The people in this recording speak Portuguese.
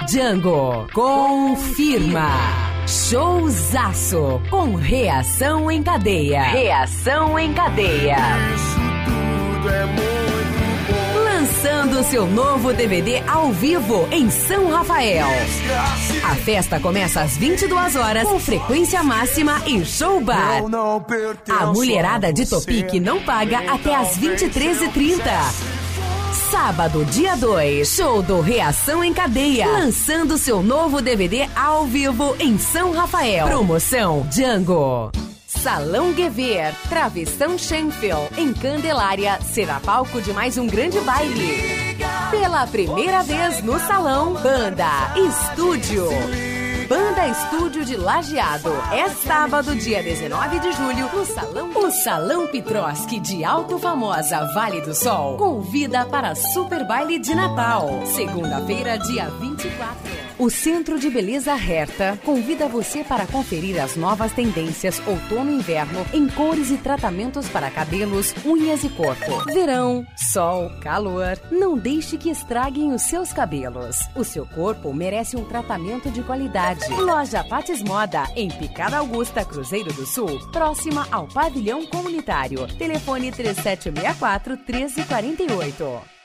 Django confirma. Showzaço com reação em cadeia. Reação em cadeia. Isso tudo é muito bom. Lançando seu novo DVD ao vivo em São Rafael. A festa começa às 22 horas com frequência máxima e show bar. A mulherada de Topic não paga até às 23h30. Sábado, dia 2, show do Reação em Cadeia, lançando seu novo DVD ao vivo em São Rafael. Promoção Django. Salão Guever, Travessão Schenfeld, em Candelária, será palco de mais um grande baile. Pela primeira vez no salão, Banda Estúdio. Banda Estúdio de Lajeado. É sábado, dia 19 de julho, no Salão. O Salão Pitroski de Alto Famosa, Vale do Sol, convida para Super Baile de Natal. Segunda-feira, dia 24. O Centro de Beleza Herta convida você para conferir as novas tendências outono e inverno em cores e tratamentos para cabelos, unhas e corpo. Verão, sol, calor. Não deixe que estraguem os seus cabelos. O seu corpo merece um tratamento de qualidade. Loja Patis Moda, em Picada Augusta, Cruzeiro do Sul, próxima ao Pavilhão Comunitário. Telefone 3764-1348.